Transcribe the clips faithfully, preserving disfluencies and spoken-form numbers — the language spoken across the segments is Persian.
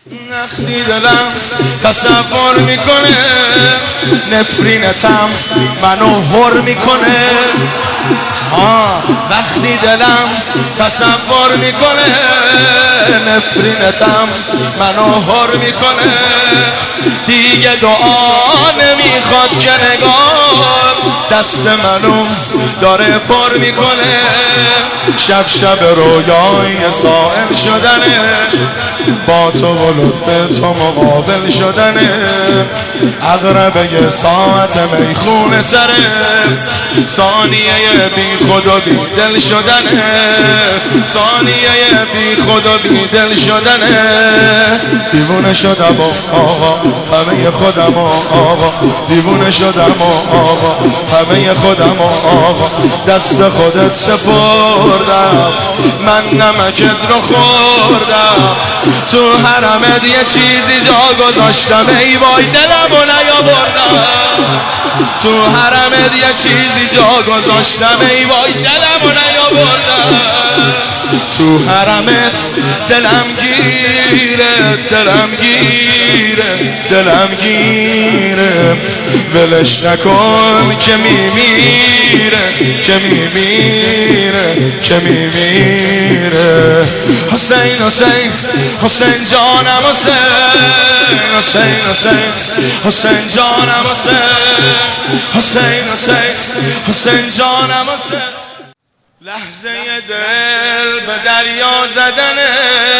وقتی دلم تصور میکنه نفرینتم منو هر میکنه. آه وقتی دلم تصور میکنه نفرینتم منو هر میکنه. دیگه دعا نمیخواد که نگار دست منو داره پر میکنه. شب شب رویای سائل شدنه با تو و لطف تو مقابل شدنه. عقربه یه ساعت میخونه سره ثانیه بی خود و بی دل شدنه. ثانیه بی خود و بی دل شدنه. دیوونه شدم و آقا همه خودم و آقا دیوونه شدم و آقا همه خودم و آقا دست خودت سپردم من نمکت رو خوردم. تو حرمت یه چیزی جا گذاشتم ای وای دلمو نیاوردم. تو حرمت یه چیزی جا گذاشتم ای وای دلمو نیاوردم. تو حرمت دلم گیره دلم گیره دلم گیره ولش نکن که میمیره که میمیره که میمیره. حسین حسین حسین جانم حسین حسین حسین حسین جانم حسین حسین حسین حسین جانم حسین. لحظه دل به دریا زدنه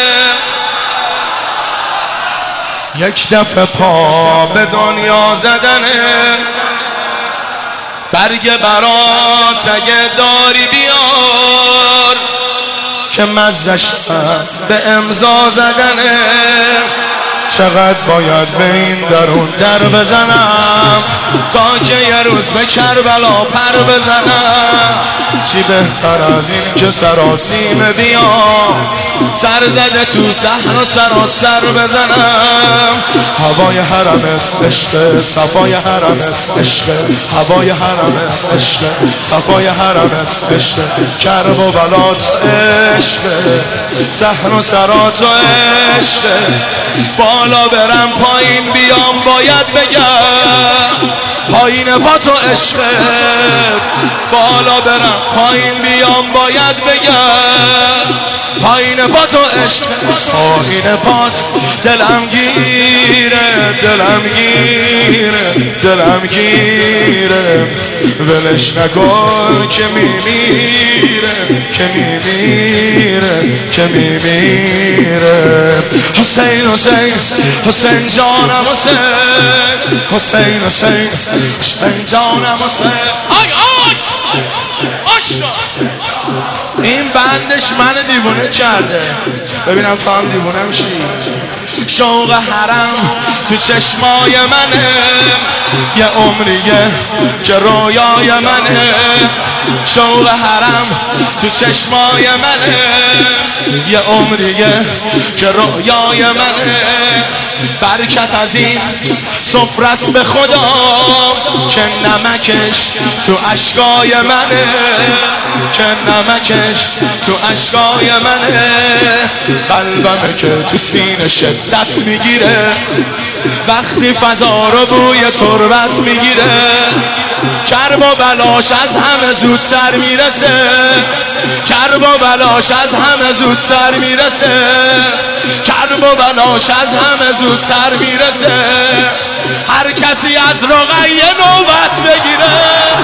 یک دفعه پا به دنیا زدنه. برگ برات اگه داری بیار که مزش به امضا زدنه. چقدر باید به این درون در بزنم تا که یه روز به کربلا پر بزنم. چی بهتر از این که سراسیمه بیام سر زده تو صحن و سرات سر بزنم. هوای حرمت عشق صفای حرمت عشق هوای حرمت عشق صفای حرمت عشق کرب و بلات عشق صحن و سرات عشق. بالا برم پایین بیام باید بگم پایین پا تو عشقه. بالا برم پایین بیام باید بگم پایین پا تو عشقه. پایین پات دلم گیره دلم گیره دلم گیره ولش نکن که میمیره که میمیره که میمیره. حسین حسین حسین جانم حسین حسین حسین حسین جانم حسین. آی آی آشا این بندش من دیوونه کرده. ببینم تو هم دیوونه میشی. شوق حرم تو چشمای منه یه عمریه که رویای منه. شوق حرم تو چشمای منه یه عمریه که رویای منه. برکت از این سفرست به خدا که نمکش تو اشکای منه که نمکش تو اشکای منه. قلبمه که تو سینه شدت میگیره وقتی فضا رو بوی تربت میگیره. کرب و بلاش از همه زودتر میرسه کرب و بلاش از همه زودتر میرسه کرب و بلاش از همه زودتر میرسه. هر کسی از رقیه نوبت بگیره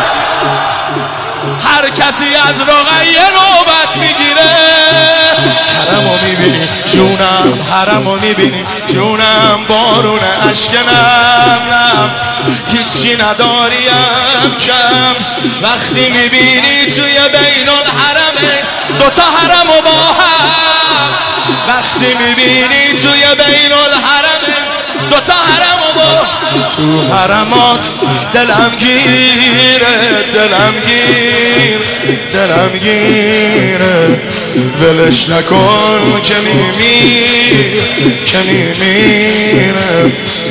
هر کسی از رقیه نوبت میگیره. کرمو میبینی جونم حرمو میبینی جونم بارون عشق نم نم هیچی نداریم کم. وقتی میبینی توی بین الحرمه دوتا حرمو با هم. وقتی میبینی توی بین الحرمه دوتا حرمو با تو حرمات دلم گیره دلم گیر دلم گیره ولش نکن که میمیر که میمیره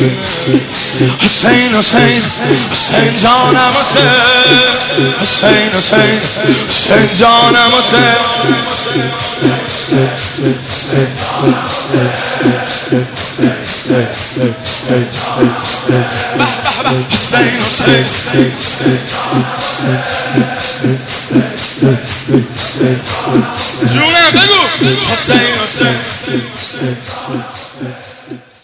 حسین حسین حسین جانم حسین حسین حسین حسین جانم حسین حسین حسین جونم بگو حسین حسین